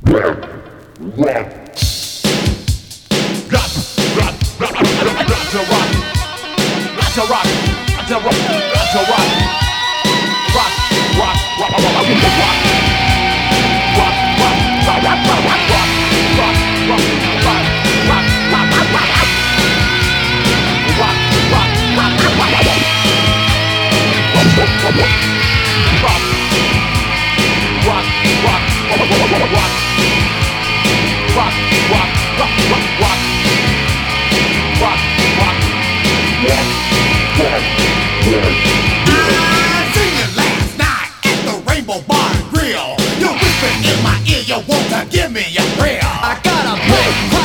Bar and Grill. You're whispering in my ear, you want to give me a thrill. I got a big